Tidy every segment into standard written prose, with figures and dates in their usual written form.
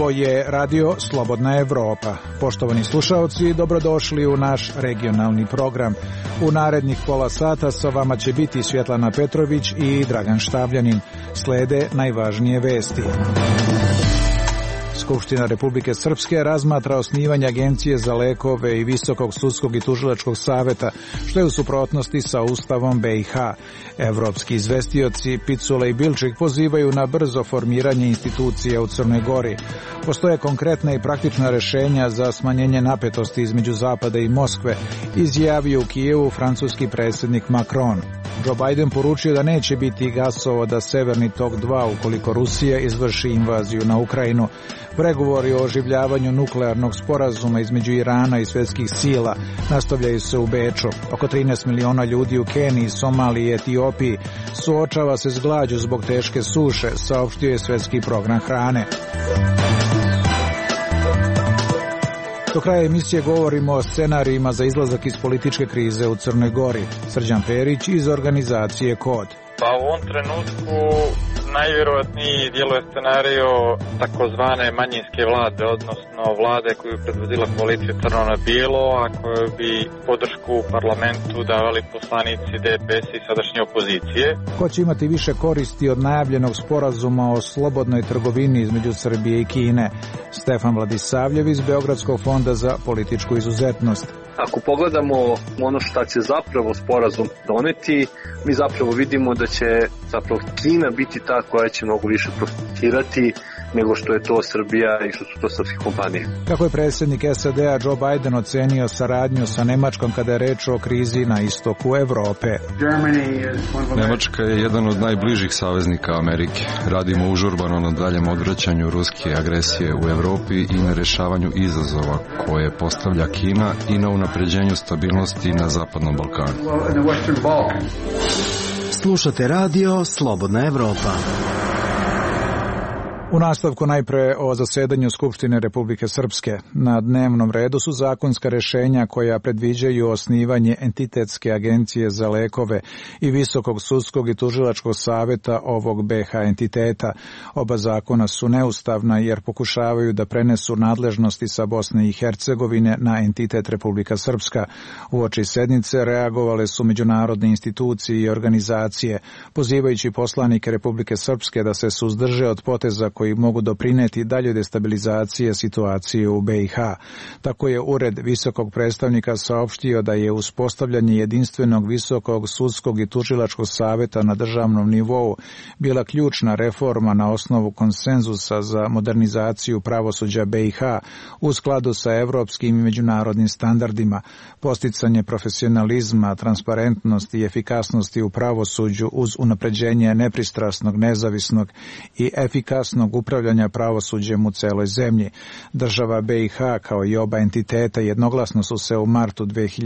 Ovo je Radio Slobodna Evropa. Poštovani slušaoci, dobrodošli u naš regionalni program. U narednih pola sata sa vama će biti Svjetlana Petrović i Dragan Štavljanin. Slede najvažnije vesti. Skupština Republike Srpske razmatra osnivanje Agencije za lekove i Visokog sudskog i tužilačkog saveta, što je u suprotnosti sa Ustavom BiH. Evropski izvestioci Picula i Bilčik pozivaju na brzo formiranje institucija u Crnoj Gori. Postoje konkretna i praktična rešenja za smanjenje napetosti između Zapada i Moskve, izjavio u Kijevu francuski predsjednik Macron. Joe Biden poručio da neće biti gasovoda Severni tok 2 ukoliko Rusija izvrši invaziju na Ukrajinu. Pregovori o oživljavanju nuklearnog sporazuma između Irana i svjetskih sila nastavljaju se u Beču. Oko 13 miliona ljudi u Keniji, Somaliji i Etiopiji suočava se s glađu zbog teške suše, saopštio je Svjetski program hrane. Do kraja emisije govorimo o scenarijima za izlazak iz političke krize u Crnoj Gori. Srđan Perić iz organizacije KOD. Pa u ovom trenutku najvjerojatniji djeluje scenario takozvane manjinske vlade, odnosno vlade koju predvodila koalicija Crno na bijelo, a koju bi podršku u parlamentu davali poslanici DPS i sadašnje opozicije. Ko će imati više koristi od najavljenog sporazuma o slobodnoj trgovini između Srbije i Kine? Stefan Vladisavljev iz Beogradskog fonda za političku izuzetnost. Ako pogledamo ono šta će zapravo sporazum doneti, mi zapravo vidimo da će zapravo Kina biti ta koja će mnogo više profitirati nego što je to Srbija i što su to srpske kompanije. Kako je predsjednik SAD-a Joe Biden ocenio saradnju sa Nemačkom kada je reč o krizi na istoku Evrope? Nemačka je jedan od najbližih saveznika Amerike. Radimo užurbano na daljem odvraćanju ruske agresije u Evropi i na rješavanju izazova koje postavlja Kina i na unapređenju stabilnosti na Zapadnom Balkanu. Slušate radio Slobodna Evropa. U nastavku najpre o zasedanju Skupštine Republike Srpske. Na dnevnom redu su zakonska rješenja koja predviđaju osnivanje entitetske agencije za lekove i Visokog sudskog i tužilačkog saveta ovog BiH entiteta. Oba zakona su neustavna jer pokušavaju da prenesu nadležnosti sa Bosne i Hercegovine na entitet Republika Srpska. Uoči sednice reagovale su međunarodne institucije i organizacije, pozivajući poslanike Republike Srpske da se suzdrže od poteza koji mogu doprineti dalje destabilizacije situacije u BiH. Tako je Ured visokog predstavnika saopštio da je uspostavljanje jedinstvenog visokog sudskog i tužilačkog saveta na državnom nivou bila ključna reforma na osnovu konsenzusa za modernizaciju pravosuđa BiH u skladu sa evropskim i međunarodnim standardima, posticanje profesionalizma, transparentnosti i efikasnosti u pravosuđu uz unapređenje nepristrasnog, nezavisnog i efikasnog upravljanja pravosuđem u celoj zemlji. Država BiH kao i oba entiteta jednoglasno su se u martu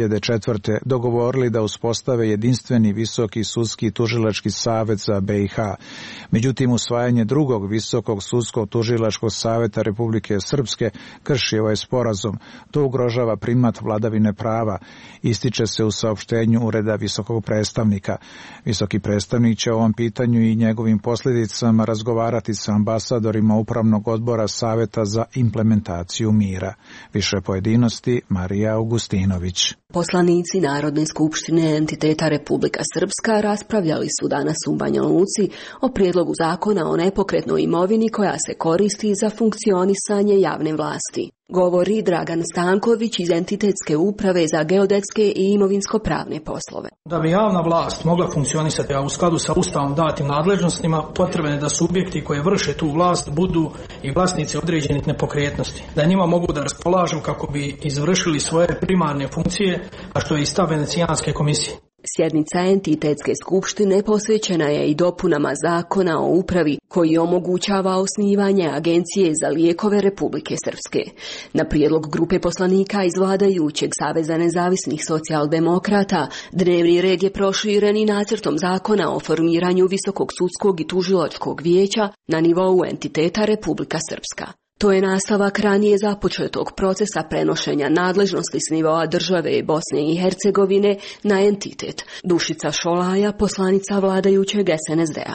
2004. dogovorili da uspostave jedinstveni visoki sudski tužilački savet za BiH. Međutim, usvajanje drugog visokog sudskog tužilačkog saveta Republike Srpske krši ovaj sporazum. To ugrožava primat vladavine prava, ističe se u saopštenju Ureda visokog predstavnika. Visoki predstavnik će o ovom pitanju i njegovim posljedicama razgovarati sa ambasadorima Upravnog odbora Saveta za implementaciju mira. Više pojedinosti Marija Augustinović. Poslanici Narodne skupštine entiteta Republika Srpska raspravljali su danas u Banja Luci o prijedlogu zakona o nepokretnoj imovini koja se koristi za funkcionisanje javne vlasti. Govori Dragan Stanković iz Entitetske uprave za geodetske i imovinsko-pravne poslove. Da bi javna vlast mogla funkcionisati, a u skladu sa Ustavom datim nadležnostima, potrebno je da subjekti koji vrše tu vlast budu i vlasnici određenih nepokretnosti, da njima mogu da raspolažu kako bi izvršili svoje primarne funkcije, a što je i stav Venecijanske komisije. Sjednica Entitetske skupštine posvećena je i dopunama zakona o upravi koji omogućava osnivanje Agencije za lijekove Republike Srpske. Na prijedlog grupe poslanika iz vladajućeg Saveza nezavisnih socijaldemokrata, dnevni red je proširen i nacrtom zakona o formiranju Visokog sudskog i tužilačkog vijeća na nivou entiteta Republika Srpska. To je nastavak ranije započetog procesa prenošenja nadležnosti s nivoa države Bosne i Hercegovine na entitet. Dušica Šolaja, poslanica vladajućeg SNSD-a.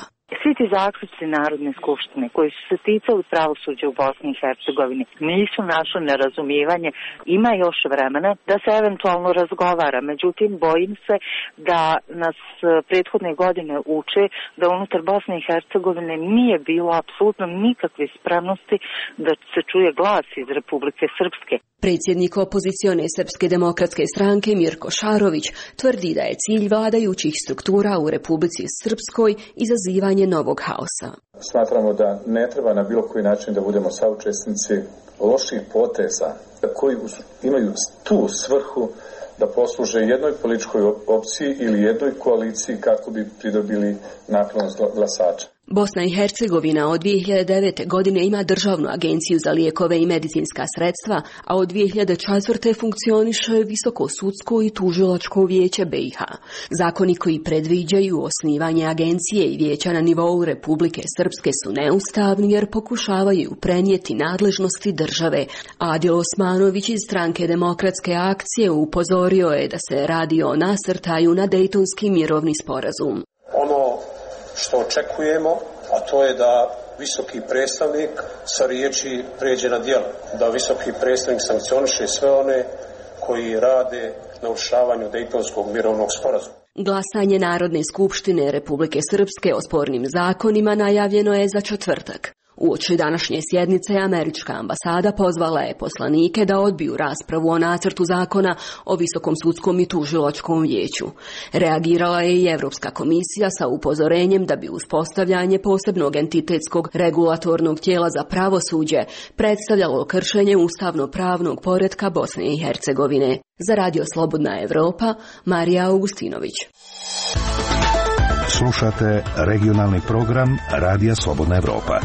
Svi ti zaključci Narodne skupštine koji su se ticali pravosuđa u Bosni i Hercegovini nisu našli na razumijevanje. Ima još vremena da se eventualno razgovara, međutim bojim se da nas prethodne godine uče da unutar Bosne i Hercegovine nije bilo apsolutno nikakve spremnosti da se čuje glas iz Republike Srpske. Predsjednik opozicione Srpske demokratske stranke Mirko Šarović tvrdi da je cilj vladajućih struktura u Republici Srpskoj izazivanje novog haosa. Smatramo da ne treba na bilo koji način da budemo saučesnici loših poteza koji imaju tu svrhu da posluže jednoj političkoj opciji ili jednoj koaliciji kako bi pridobili naklonost glasača. Bosna i Hercegovina od 2009. godine ima Državnu agenciju za lijekove i medicinska sredstva, a od 2004. funkcioniše Visoko sudsko i tužilačko vijeće BiH. Zakoni koji predviđaju osnivanje agencije i vijeća na nivou Republike Srpske su neustavni jer pokušavaju prenijeti nadležnosti države. Adil Osmanović iz Stranke Demokratske akcije upozorio je da se radi o nasrtaju na Dejtonski mirovni sporazum. Ono što očekujemo, a to je da visoki predstavnik sa riječi pređe na djelo, da visoki predstavnik sankcioniše sve one koji rade na urušavanju Dejtonskog mirovnog sporazuma. Glasanje Narodne skupštine Republike Srpske o spornim zakonima najavljeno je za četvrtak. Uoči današnje sjednice američka ambasada pozvala je poslanike da odbiju raspravu o nacrtu zakona o Visokom sudskom i tužilačkom vijeću. Reagirala je i Europska komisija sa upozorenjem da bi uspostavljanje posebnog entitetskog regulatornog tijela za pravosuđe predstavljalo kršenje ustavno-pravnog poretka Bosne i Hercegovine. Za Radio Slobodna Evropa, Marija Augustinović. Slušate regionalni program Radija Slobodna Evropa.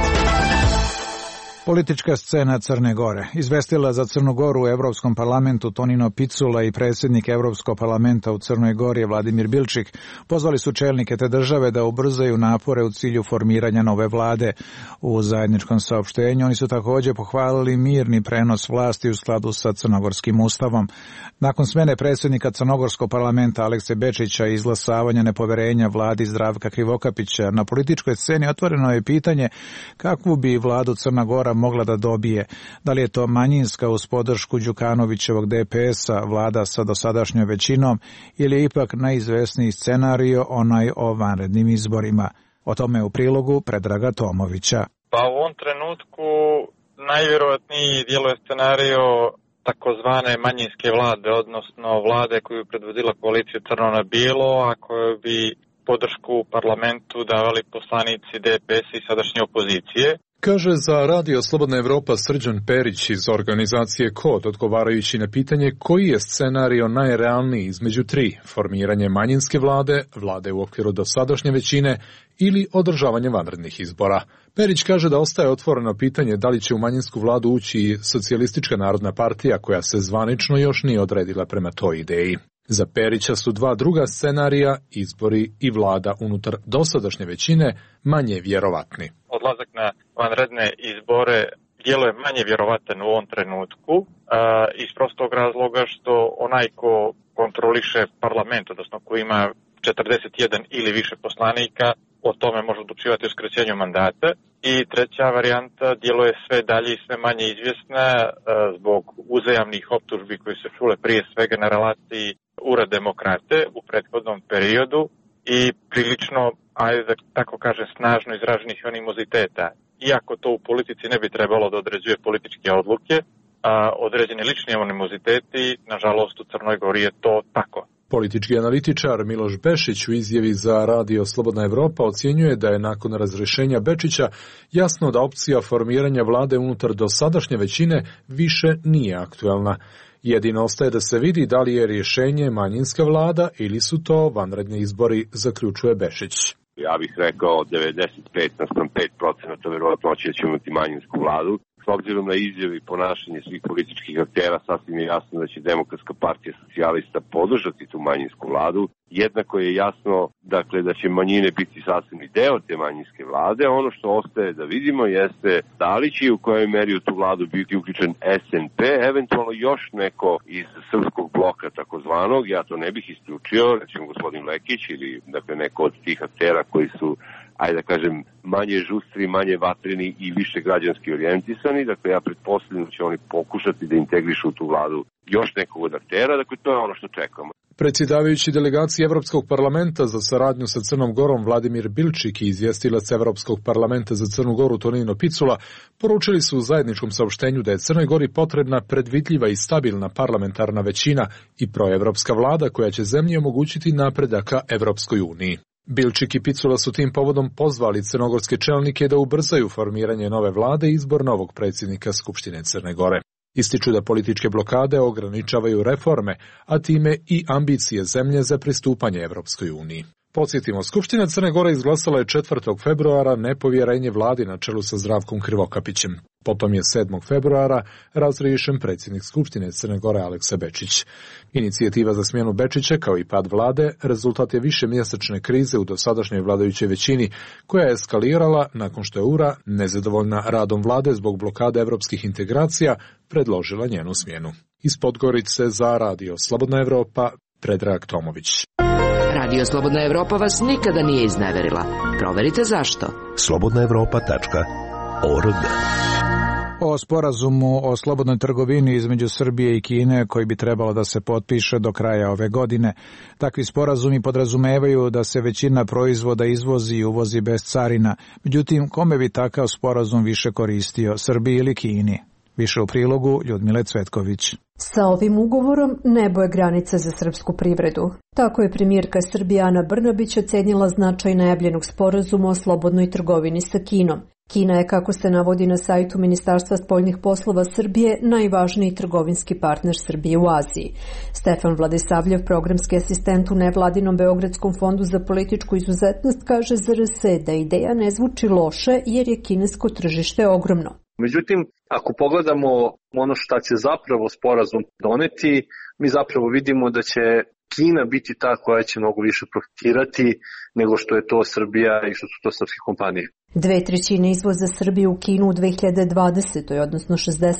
Politička scena Crne Gore. Izvestila za Crnu Goru u Evropskom parlamentu Tonino Picula i predsjednik Evropskog parlamenta u Crnoj Gori Vladimir Bilčik pozvali su čelnike te države da ubrzaju napore u cilju formiranja nove vlade. U zajedničkom saopštenju oni su također pohvalili mirni prenos vlasti u skladu sa crnogorskim ustavom. Nakon smjene predsjednika Crnogorskog parlamenta Alekse Bečića i izglasavanja nepoverenja vladi Zdravka Krivokapića, na političkoj sceni otvoreno je pitanje kakvu bi vladu Crna Gora mogla da dobije. Da li je to manjinska uz podršku Đukanovićevog DPS-a vlada sa dosadašnjom većinom ili je ipak najizvesniji scenario onaj o vanrednim izborima. O tome u prilogu Predraga Tomovića. Pa u ovom trenutku najvjerojatniji djeluje scenario takozvane manjinske vlade, odnosno vlade koju predvodila koalicija Crno na bijelo, a koju bi podršku u parlamentu davali poslanici DPS i sadašnje opozicije. Kaže za Radio Slobodna Evropa Srđan Perić iz organizacije KOD, odgovarajući na pitanje koji je scenario najrealniji između tri, formiranje manjinske vlade, vlade u okviru dosadašnje većine ili održavanje vanrednih izbora. Perić kaže da ostaje otvoreno pitanje da li će u manjinsku vladu ući Socijalistička narodna partija koja se zvanično još nije odredila prema toj ideji. Za Perića su dva druga scenarija, izbori i vlada unutar dosadašnje većine, manje vjerovatni. Odlazak na vanredne izbore djeluje manje vjerovatan u ovom trenutku iz prostog razloga što onaj ko kontroliše parlament, odnosno ko ima 41 ili više poslanika, o tome može odlučivati o skraćenju mandata. I treća varijanta djeluje sve dalje i sve manje izvjesna zbog uzajamnih optužbi koji se čule prije svega na relaciji URA demokrate u prethodnom periodu i prilično, ajde da tako kažem, snažno izraženih animoziteta. Iako to u politici ne bi trebalo da određuje političke odluke, određeni lični animoziteti, nažalost u Crnoj Gori je to tako. Politički analitičar Miloš Bešić u izjavi za Radio Slobodna Evropa ocjenjuje da je nakon razrješenja Bečića jasno da opcija formiranja vlade unutar dosadašnje većine više nije aktuelna. Jedino ostaje da se vidi da li je rješenje manjinska vlada ili su to vanredni izbori, zaključuje Bešić. Ja bih rekao 95% vjerojatnoće da ćemo imati manjinsku vladu. S obzirom na izjave i ponašanje svih političkih aktera, sasvim je jasno da će Demokratska partija socijalista podržati tu manjinsku vladu. Jednako je jasno, dakle, da će manjine biti sastavni deo te manjinske vlade. Ono što ostaje da vidimo jeste da li će u kojoj meri u tu vladu biti uključen SNP, eventualno još neko iz srpskog bloka takozvanog. Ja to ne bih isključio, recimo gospodin Lekić ili dakle neko od tih aktera koji su ajde da kažem, manje žustri, manje vatreni i više građanski orijentisani. Dakle, ja pretpostavljam da će oni pokušati da integrišu u tu vladu još nekog od aktera. Dakle, to je ono što čekamo. Predsjedavajući delegaciji Evropskog parlamenta za saradnju sa Crnom Gorom Vladimir Bilčik i izvjestilac Evropskog parlamenta za Crnu Goru Tonino Picula poručili su u zajedničkom saopštenju da je Crnoj Gori potrebna predvidljiva i stabilna parlamentarna većina i proevropska vlada koja će zemlji omogućiti napredak ka Evropskoj uniji. Bilčik i Picula su tim povodom pozvali crnogorske čelnike da ubrzaju formiranje nove vlade i izbor novog predsjednika Skupštine Crne Gore. Ističu da političke blokade ograničavaju reforme, a time i ambicije zemlje za pristupanje Evropskoj uniji. Podsjetimo, Skupština Crne Gore izglasala je 4. februara nepovjerenje vladi na čelu sa Zdravkom Krivokapićem. Potom je 7. februara razriješen predsjednik Skupštine Crne Gore Aleksa Bečić. Inicijativa za smjenu Bečića, kao i pad vlade, rezultat je višemjesečne krize u dosadašnjoj vladajućoj većini, koja je eskalirala nakon što je URA, nezadovoljna radom vlade zbog blokade evropskih integracija, predložila njenu smjenu. Iz Podgorice za Radio Slobodna Evropa, Predrag Tomović. Radio Slobodna Evropa vas nikada nije izneverila. Proverite zašto. slobodnaevropa.org. O sporazumu o slobodnoj trgovini između Srbije i Kine koji bi trebalo da se potpiše do kraja ove godine. Takvi sporazumi podrazumevaju da se većina proizvoda izvozi i uvozi bez carina. Međutim, kome bi takav sporazum više koristio, Srbiji ili Kini? Više u prilogu Ljudmile Cvetković. Sa ovim ugovorom nebo je granica za srpsku privredu. Tako je premijerka Srbije Ana Brnabić ocenila značaj najavljenog sporazuma o slobodnoj trgovini sa Kinom. Kina je, kako se navodi na sajtu Ministarstva spoljnih poslova Srbije, najvažniji trgovinski partner Srbije u Aziji. Stefan Vladisavljev, programski asistent u nevladinom Beogradskom fondu za političku izuzetnost, kaže za RS da ideja ne zvuči loše jer je kinesko tržište ogromno. Međutim, ako pogledamo ono šta će zapravo sporazum doneti, mi zapravo vidimo da će Kina biti ta koja će mnogo više profitirati nego što je to Srbija i što su to srpske kompanije. 2/3 izvoza Srbije u Kinu u 2020. odnosno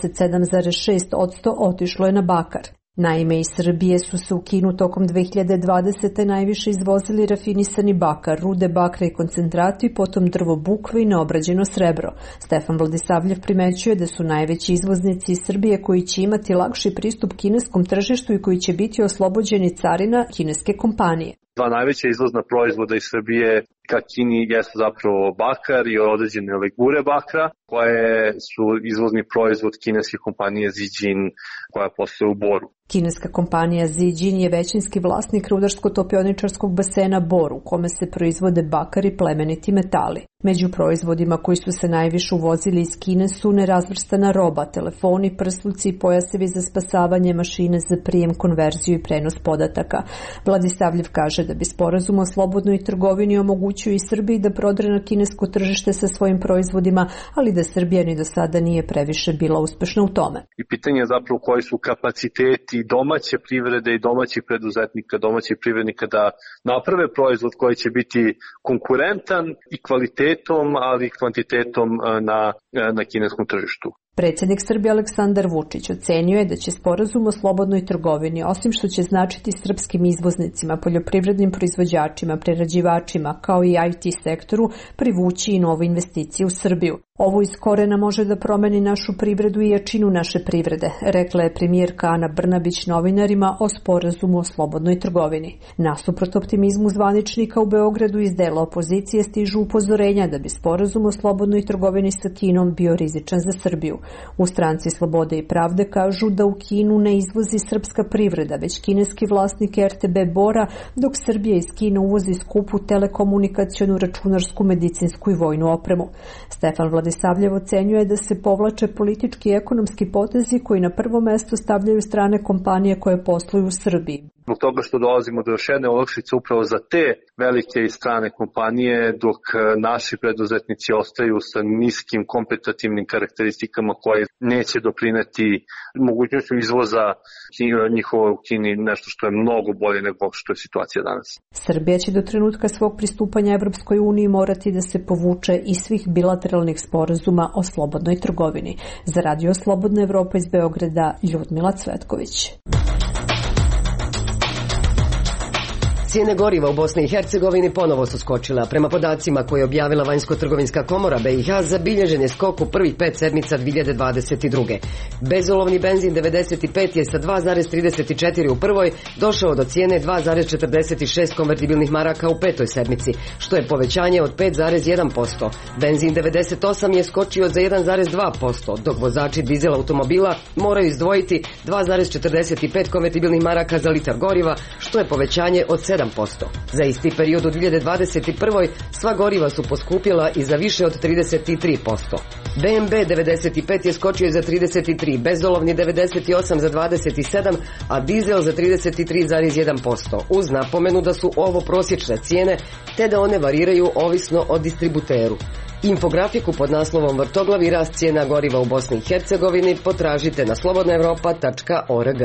67,6% otišlo je na bakar. Naime, iz Srbije su se u Kinu tokom 2020. najviše izvozili rafinisani bakar, rude bakra i koncentrati, potom drvo bukve i neobrađeno srebro. Stefan Vladisavljev primećuje da su najveći izvoznici iz Srbije koji će imati lakši pristup kineskom tržištu i koji će biti oslobođeni carina kineske kompanije. Dva najveća izvozna proizvoda iz Srbije ka Kini jesu zapravo bakar i određene legure bakra, koje su izvozni proizvod kineske kompanije Zijin koja posluje u Boru. Kineska kompanija Zijin je većinski vlasnik rudarsko-topioničarskog basena Bor, u kome se proizvode bakar i plemeniti metali. Među proizvodima koji su se najviše uvozili iz Kine su nerazvrstana roba, telefoni, prsluci i pojasevi za spasavanje, mašine za prijem, konverziju i prenos podataka. Vladisavljev kaže da bi sporazum o slobodnoj trgovini omogućio i Srbiji da prodre na kinesko tržište sa svojim proizvodima, ali da Srbija ni do sada nije previše bila uspešna u tome. I pitanje je zapravo koji su kapaciteti domaće privrede i domaćih preduzetnika, domaćih privrednika da naprave proizvod koji će biti konkurentan i kvalitetom, ali i kvantitetom na kineskom tržištu. Predsjednik Srbije Aleksandar Vučić ocenio je da će sporazum o slobodnoj trgovini, osim što će značiti srpskim izvoznicima, poljoprivrednim proizvođačima, prerađivačima, kao i IT sektoru, privući i nove investicije u Srbiju. Ovo iz korena može da promeni našu privredu i jačinu naše privrede, rekla je premijerka Ana Brnabić novinarima o sporazumu o slobodnoj trgovini. Nasuprot optimizmu zvaničnika u Beogradu iz dela opozicije stižu upozorenja da bi sporazum o slobodnoj trgovini sa Kinom bio rizičan za Srbiju. U stranci Slobode i pravde kažu da u Kinu ne izvozi srpska privreda, već kineski vlasnik RTB Bora, dok Srbija iz Kine uvozi skupu telekomunikacionu, računarsku, medicinsku i vojnu opremu. Stefan Vladisavljev ocenjuje da se povlače politički i ekonomski potezi koji na prvo mesto stavljaju strane kompanije koje posluju u Srbiji. Zbog toga što dolazimo do još jedne olakšice upravo za te velike i strane kompanije, dok naši preduzetnici ostaju sa niskim kompetitivnim karakteristikama koje neće doprineti mogućnošću izvoza njihova u Kini, nešto što je mnogo bolje nego što je situacija danas. Srbija će do trenutka svog pristupanja Evropskoj uniji morati da se povuče iz svih bilateralnih sporazuma o slobodnoj trgovini. Za Radio Slobodna Evropa iz Beograda, Ljudmila Cvetković. Cijene goriva u Bosni i Hercegovini ponovo su skočile, a prema podacima koje je objavila Vanjsko-trgovinska komora BiH zabilježen je skok u prvih 5 sedmica 2022. Bezolovni benzin 95 je sa 2,34 u prvoj došao do cijene 2,46 konvertibilnih maraka u 5. sedmici, što je povećanje od 5,1%. Benzin 98 je skočio za 1,2%, dok vozači dizel automobila moraju izdvojiti 2,45 konvertibilnih maraka za litar goriva, što je povećanje od 7%. Za isti period u 2021. sva goriva su poskupjela i za više od 33%. BMB 95 je skočio za 33, bezolovni 98 za 27, a dizel za 33,1%, uz napomenu da su ovo prosječne cijene, te da one variraju ovisno o distributeru. Infografiku pod naslovom Vrtoglavi rast cijena goriva u Bosni i Hercegovini potražite na slobodnaevropa.org.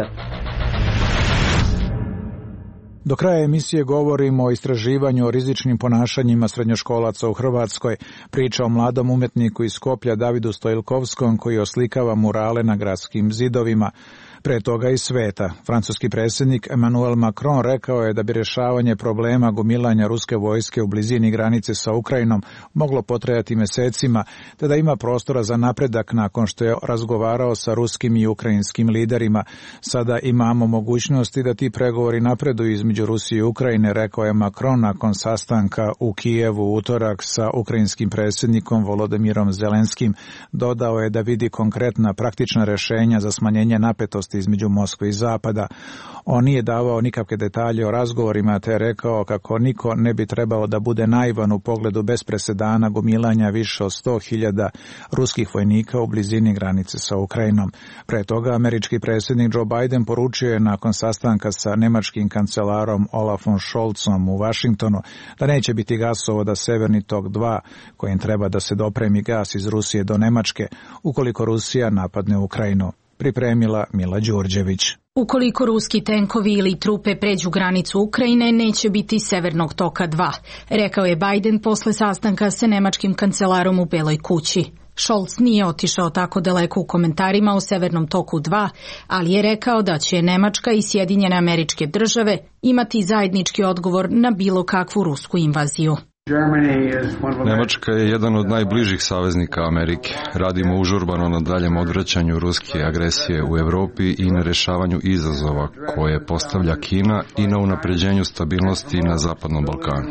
Do kraja emisije govorimo o istraživanju o rizičnim ponašanjima srednjoškolaca u Hrvatskoj. Priča o mladom umjetniku iz Skoplja Davidu Stojilkovskom koji oslikava murale na gradskim zidovima. Pre toga i sveta. Francuski predsjednik Emmanuel Macron rekao je da bi rješavanje problema gomilanja ruske vojske u blizini granice sa Ukrajinom moglo potrajati mjesecima, te da ima prostora za napredak nakon što je razgovarao sa ruskim i ukrajinskim liderima. Sada imamo mogućnosti da ti pregovori napreduju između Rusije i Ukrajine, rekao je Macron nakon sastanka u Kijevu u utorak sa ukrajinskim predsjednikom Volodimirom Zelenskim. Dodao je da vidi konkretna praktična rješenja za smanjenje napetosti između Moskve i Zapada. On nije davao nikakve detalje o razgovorima, te je rekao kako niko ne bi trebao da bude naivan u pogledu bez presedana gomilanja više od 100.000 ruskih vojnika u blizini granice sa Ukrajinom. Pre toga američki predsjednik Joe Biden poručio je nakon sastanka sa nemačkim kancelarom Olafom Scholzom u Vašingtonu da neće biti gasovoda Severni tok 2 kojim treba da se dopremi gas iz Rusije do Nemačke ukoliko Rusija napadne Ukrajinu. Pripremila Mila Đurđević. Ukoliko ruski tenkovi ili trupe pređu granicu Ukrajine, neće biti Severnog toka 2, rekao je Biden posle sastanka sa nemačkim kancelarom u Beloj kući. Scholz nije otišao tako daleko u komentarima o Severnom toku 2, ali je rekao da će Nemačka i Sjedinjene Američke Države imati zajednički odgovor na bilo kakvu rusku invaziju. Nemačka je jedan od najbližih saveznika Amerike. Radimo užurbano na daljem odvraćanju ruske agresije u Europi i na rješavanju izazova koje postavlja Kina i na unapređenju stabilnosti na Zapadnom Balkanu.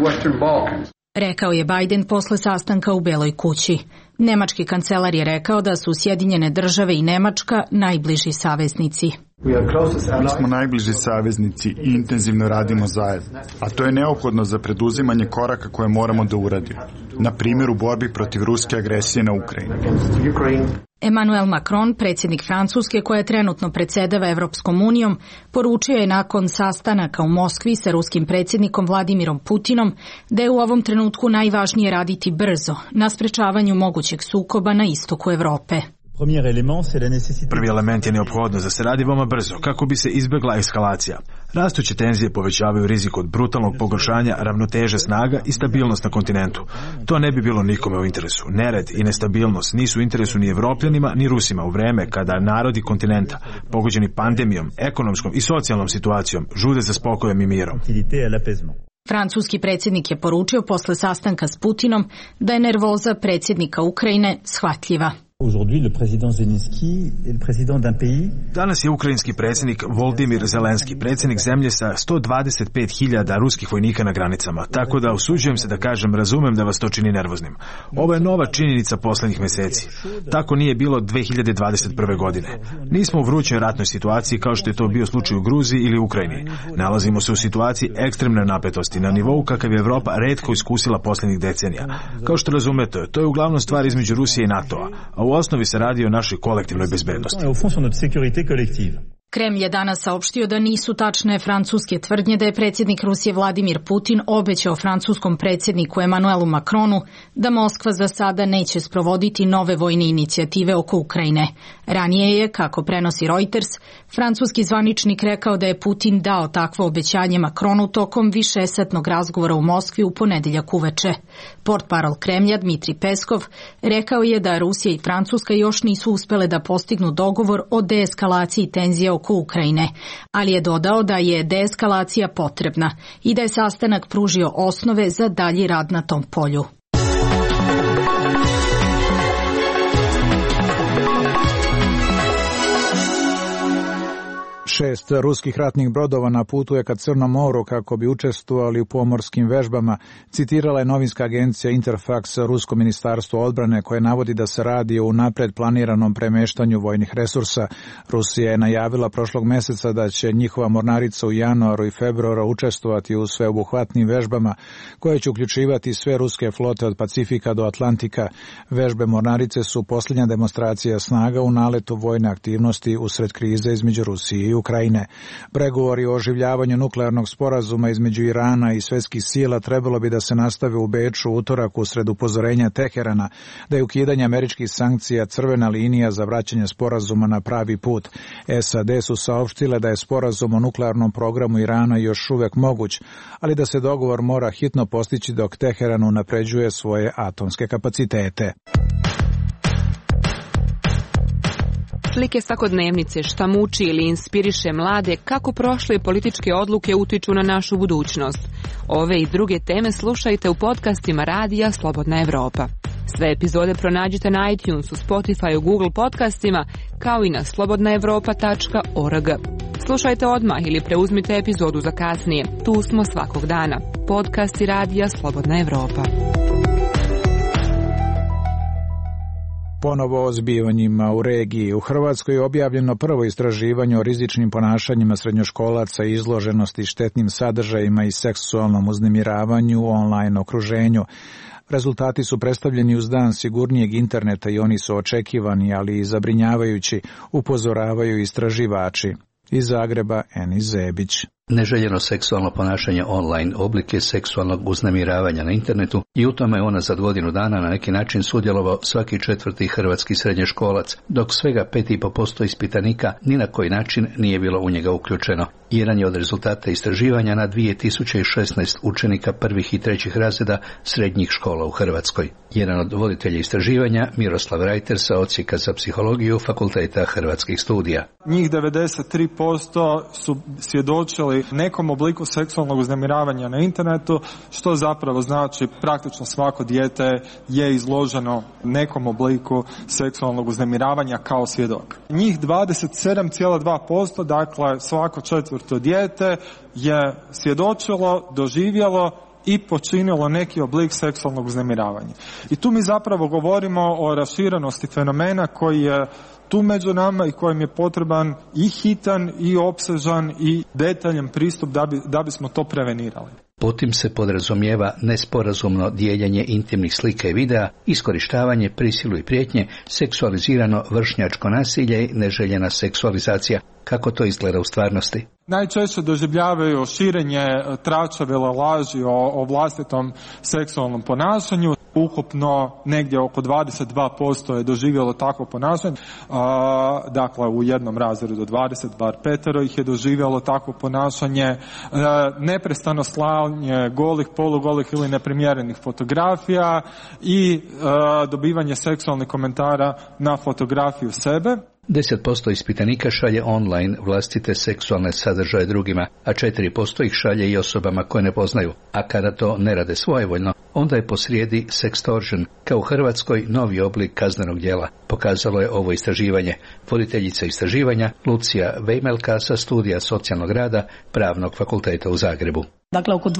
Rekao je Biden posle sastanka u Beloj kući. Nemački kancelar je rekao da su Sjedinjene Države i Nemačka najbliži saveznici. Mi smo najbliži saveznici i intenzivno radimo zajedno, a to je neophodno za preduzimanje koraka koje moramo da uradimo, na primjer u borbi protiv ruske agresije na Ukrajinu. Emmanuel Macron, predsjednik Francuske koja trenutno predsjedava Evropskom unijom, poručio je nakon sastanaka u Moskvi sa ruskim predsjednikom Vladimirom Putinom da je u ovom trenutku najvažnije raditi brzo na sprečavanju mogućeg sukoba na istoku Evrope. Prvi element je neophodnost da se radi veoma brzo kako bi se izbjegla eskalacija. Rastuće tenzije povećavaju rizik od brutalnog pogoršanja ravnoteže snaga i stabilnost na kontinentu. To ne bi bilo nikome u interesu. Nered i nestabilnost nisu u interesu ni Evropljanima ni Rusima u vreme kada narodi kontinenta, pogođeni pandemijom, ekonomskom i socijalnom situacijom, žude za spokojem i mirom. Francuski predsjednik je poručio posle sastanka s Putinom da je nervoza predsjednika Ukrajine shvatljiva. Danas je ukrajinski predsjednik Volodimir Zelenski, predsjednik zemlje sa 125.000 ruskih vojnika na granicama, tako da usuđujem se da kažem, razumem da vas to čini nervoznim. Ovo je nova činjenica posljednjih mjeseci. Tako nije bilo 2021. godine. Nismo u vrućoj ratnoj situaciji kao što je to bio slučaj u Gruziji ili Ukrajini. Nalazimo se u situaciji ekstremne napetosti na nivou kakav je Evropa retko iskusila posljednjih decenija. Kao što razumete, to je uglavnom stvar između Rusije i NATO-a, a u osnovi se radi o našoj kolektivnoj bezbednosti. Kremlj je danas saopštio da nisu tačne francuske tvrdnje da je predsjednik Rusije Vladimir Putin obećao francuskom predsjedniku Emmanuelu Macronu da Moskva za sada neće sprovoditi nove vojne inicijative oko Ukrajine. Ranije je, kako prenosi Reuters, francuski zvaničnik rekao da je Putin dao takvo obećanje Makronu tokom višesatnog razgovora u Moskvi u ponedeljak uveče. Portparol Kremlja Dmitri Peskov rekao je da Rusija i Francuska još nisu uspele da postignu dogovor o deeskalaciji tenzija oko Ukrajine, ali je dodao da je deeskalacija potrebna i da je sastanak pružio osnove za dalji rad na tom polju. Šest ruskih ratnih brodova na putu je ka Crnom moru kako bi učestvovali u pomorskim vežbama, citirala je novinska agencija Interfax Rusko ministarstvo odbrane koje navodi da se radi o unapred planiranom premeštanju vojnih resursa. Rusija je najavila prošlog meseca da će njihova mornarica u januaru i februaru učestvovati u sveobuhvatnim vežbama koje će uključivati sve ruske flote od Pacifika do Atlantika. Vežbe mornarice su posljednja demonstracija snaga u naletu vojne aktivnosti usred krize između Rusije i Ukrajine. Pregovori o oživljavanju nuklearnog sporazuma između Irana i svjetskih sila trebalo bi da se nastave u Beču utorak usred upozorenja Teherana da je ukidanje američkih sankcija crvena linija za vraćanje sporazuma na pravi put. SAD su saopštile da je sporazum o nuklearnom programu Irana još uvek moguć, ali da se dogovor mora hitno postići dok Teheran unapređuje svoje atomske kapacitete. Slike svakodnevnice, šta muči ili inspiriše mlade, kako prošle političke odluke utiču na našu budućnost. Ove i druge teme slušajte u podcastima Radija Slobodna Evropa. Sve epizode pronađite na iTunesu, Spotify, Google podcastima, kao i na slobodnaevropa.org. Slušajte odmah ili preuzmite epizodu za kasnije. Tu smo svakog dana. Podcasti Radija Slobodna Evropa. Ponovo o zbivanjima u regiji. U Hrvatskoj je objavljeno prvo istraživanje o rizičnim ponašanjima srednjoškolaca i izloženosti štetnim sadržajima i seksualnom uznemiravanju u online okruženju. Rezultati su predstavljeni uz dan sigurnijeg interneta i oni su očekivani, ali i zabrinjavajući, upozoravaju istraživači. Iz Zagreba, Eni Zebić. Neželjeno seksualno ponašanje online oblik je seksualnog uznemiravanja na internetu i u tome je ona za godinu dana na neki način sudjelovao svaki četvrti hrvatski srednjoškolac, dok svega 5,5% ispitanika ni na koji način nije bilo u njega uključeno. Jedan je od rezultata istraživanja na 2016 učenika prvih i trećih razreda srednjih škola u Hrvatskoj. Jedan od voditelja istraživanja, Miroslav Rajter sa Odsjeka za psihologiju Fakulteta Hrvatskih studija. Njih 93% su svjedočili nekom obliku seksualnog uznemiravanja na internetu, što zapravo znači praktično svako dijete je izloženo nekom obliku seksualnog uznemiravanja kao svjedok. Njih 27,2%, dakle svako četvrto dijete, je svjedočilo, doživjelo i počinilo neki oblik seksualnog uznemiravanja. I tu mi zapravo govorimo o raširenosti fenomena koji je tu među nama i kojem je potreban i hitan i opsežan i detaljan pristup da bismo to prevenirali. Potim se podrazumijeva nesporazumno dijeljenje intimnih slika i videa, iskorištavanje, prisilu i prijetnje, seksualizirano vršnjačko nasilje i neželjena seksualizacija. Kako to izgleda u stvarnosti? Najčešće doživljavaju širenje tračevele laži o vlastitom seksualnom ponašanju. Ukupno negdje oko 22% je doživjelo takvo ponašanje. Dakle, u jednom razredu 20, bar 5 ih je doživjelo takvo ponašanje. Neprestano slanje golih, polugolih ili neprimjerenih fotografija i dobivanje seksualnih komentara na fotografiju sebe. 10% ispitanika šalje online vlastite seksualne sadržaje drugima, a 4% ih šalje i osobama koje ne poznaju. A kada to ne rade svojevoljno, onda je posrijedi sextortion, kao u Hrvatskoj novi oblik kaznenog djela. Pokazalo je ovo istraživanje. Voditeljica istraživanja Lucija Vejmelka sa studija socijalnog rada Pravnog fakulteta u Zagrebu. Dakle, oko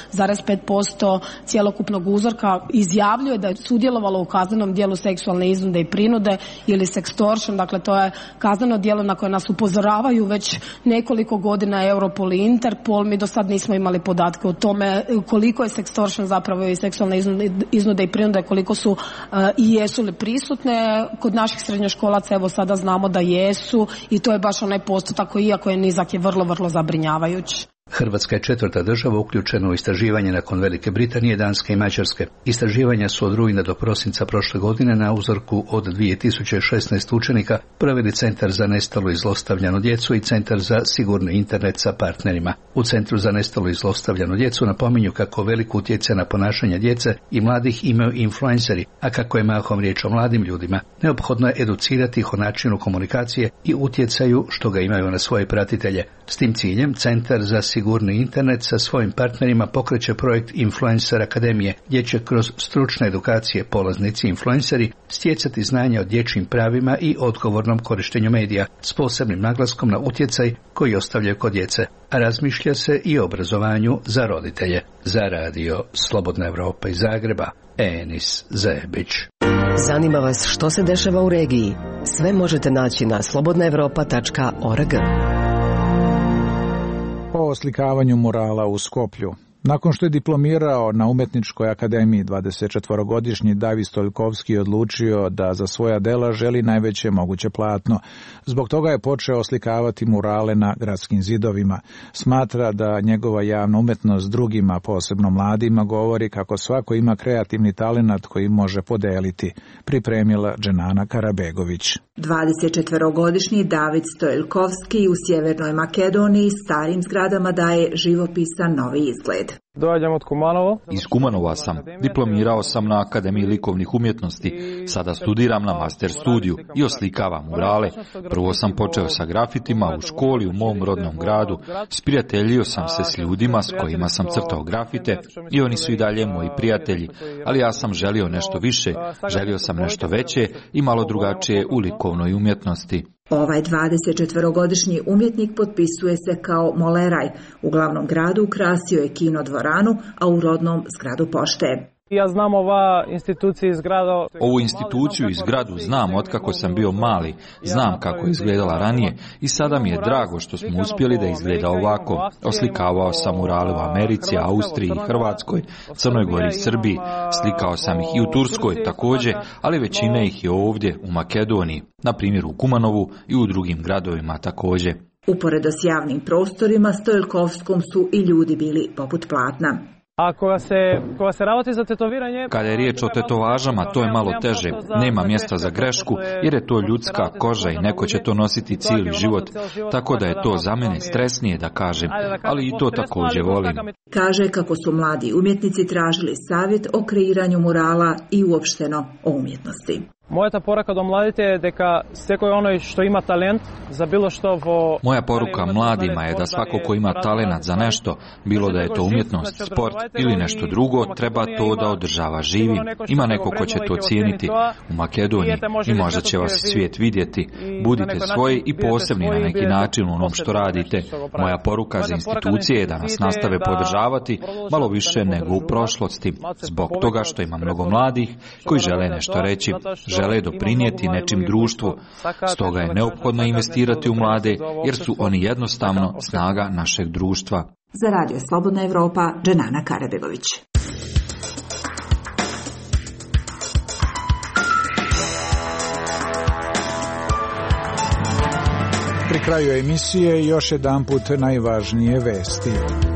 2,5% cjelokupnog uzorka izjavljuje da je sudjelovalo u kaznenom djelu seksualne iznude i prinude ili sextortion. Dakle, to je kazneno djelo na koje nas upozoravaju već nekoliko godina Europol i Interpol. Mi do sad nismo imali podatke o tome koliko je sextortion zapravo i seksualne iznude i prinude, koliko su i jesu li prisutne. Kod naših srednjoškolaca evo sada znamo da jesu i to je baš onaj postotak koji, iako je nizak, je vrlo, vrlo zabrinjavajući. Hrvatska je 4. država uključena u istraživanje nakon Velike Britanije, Danske i Mađarske. Istraživanja su od rujna do prosinca prošle godine na uzorku od 2016 učenika proveli Centar za nestalu i zlostavljanu djecu i Centar za sigurni internet sa partnerima. U Centru za nestalu i zlostavljanu djecu napominju kako veliko utjecaj na ponašanje djece i mladih imaju influenceri, a kako je mahom riječ o mladim ljudima, neophodno je educirati ih o načinu komunikacije i utjecaju što ga imaju na svoje pratitelje. S tim ciljem Centar za sigurni internet sa svojim partnerima pokreće projekt Influencer Akademije, gdje će kroz stručne edukacije polaznici influenceri stjecati znanja o dječjim pravima i odgovornom korištenju medija, s posebnim naglaskom na utjecaj koji ostavljaju kod djece. A razmišlja se i o obrazovanju za roditelje. Za radio Slobodna Evropa iz Zagreba, Enis Zebić. Zanima vas što se dešava u regiji? Sve možete naći na slobodnaevropa.org. O oslikavanju murala u Skoplju. Nakon što je diplomirao na Umetničkoj akademiji, 24-godišnji David Stoiljkovski odlučio da za svoja dela želi najveće moguće platno. Zbog toga je počeo oslikavati murale na gradskim zidovima. Smatra da njegova javna umetnost drugima, posebno mladima, govori kako svako ima kreativni talenat koji može podeliti. Pripremila Dženana Karabegović. 24-godišnji David Stoiljkovski u Sjevernoj Makedoniji starim zgradama daje živopisan novi izgled. Dođem od Kumanova. Iz Kumanova sam. Diplomirao sam na Akademiji likovnih umjetnosti. Sada studiram na master studiju i oslikavam murale. Prvo sam počeo sa grafitima u školi u mom rodnom gradu. Sprijateljio sam se s ljudima s kojima sam crtao grafite i oni su i dalje moji prijatelji. Ali ja sam želio nešto više, želio sam nešto veće i malo drugačije u likovnoj umjetnosti. Ovaj 24-godišnji umjetnik potpisuje se kao moleraj. U glavnom gradu ukrasio je kino dvoranu, a u rodnom zgradu pošte. Ja znam ovu instituciju i zgradu znam otkako sam bio mali, znam kako je izgledala ranije i sada mi je drago što smo uspjeli da izgleda ovako. Oslikavao sam murale u Americi, Austriji i Hrvatskoj, Crnoj Gori i Srbiji, slikao sam ih i u Turskoj također, ali većina ih je ovdje u Makedoniji, na primjer u Kumanovu i u drugim gradovima također. Uporedo s javnim prostorima Stoiljkovskom su i ljudi bili poput platna. Kada je riječ o tetovažama, to je malo teže. Nema mjesta za grešku, jer je to ljudska koža i neko će to nositi cijeli život. Tako da je to za mene stresnije, da kažem, ali i to također volim. Kaže kako su mladi umjetnici tražili savjet o kreiranju murala i uopšteno o umjetnosti. Moja poruka do mladite je da svako ono što ima talent za bilo što Moja poruka mladima je da svako ko ima talenat za nešto, bilo da je to umjetnost, sport ili nešto drugo, treba to da održava živim. Ima neko ko će to cijeniti u Makedoniji i možda će vas svijet vidjeti. Budite svoji i posebni na neki način u onom što radite. Moja poruka za institucije je da nas nastave podržavati malo više nego u prošlosti, zbog toga što ima mnogo mladih koji žele nešto reći, žele doprinijeti nečim društvu. Stoga je neophodno investirati u mlade, jer su oni jednostavno snaga našeg društva. Za Radio Slobodna Evropa, Dženana Karabegović. Pri kraju emisije još jedanput najvažnije vesti.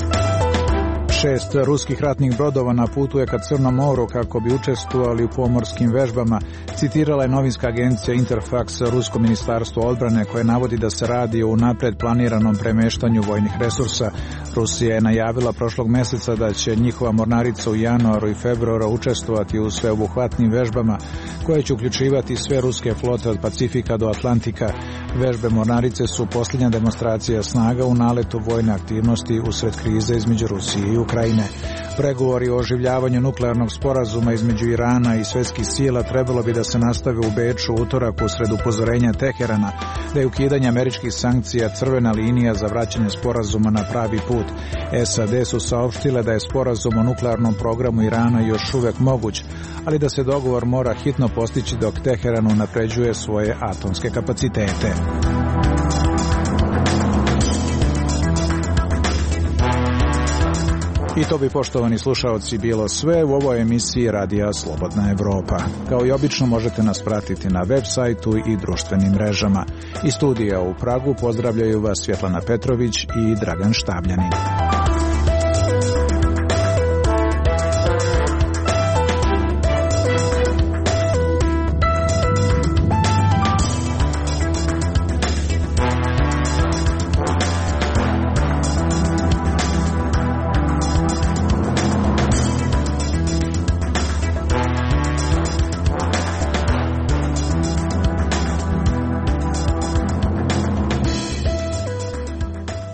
6 ruskih ratnih brodova na putu je ka Crnom moru kako bi učestvovali u pomorskim vežbama, citirala je novinska agencija Interfax Rusko ministarstvo odbrane koje navodi da se radi o unapred planiranom premeštanju vojnih resursa. Rusija je najavila prošlog mjeseca da će njihova mornarica u januaru i februaru učestvovati u sveobuhvatnim vežbama koje će uključivati sve ruske flote od Pacifika do Atlantika. Vežbe mornarice su posljednja demonstracija snaga u naletu vojne aktivnosti usred krize između Rusije i Ukrajine. Pregovori o oživljavanju nuklearnog sporazuma između Irana i svjetskih sila trebalo bi da se nastave u Beču utorak usred upozorenja Teherana da je ukidanje američkih sankcija crvena linija za vraćanje sporazuma na pravi put. SAD su saopštile da je sporazum o nuklearnom programu Irana još uvijek moguć, ali da se dogovor mora hitno postići dok Teheran unapređuje svoje atomske kapacitete. I to bi, poštovani slušaoci, bilo sve u ovoj emisiji Radija Slobodna Evropa. Kao i obično možete nas pratiti na web sajtu i društvenim mrežama. Iz studija u Pragu pozdravljaju vas Svjetlana Petrović i Dragan Štabljanin.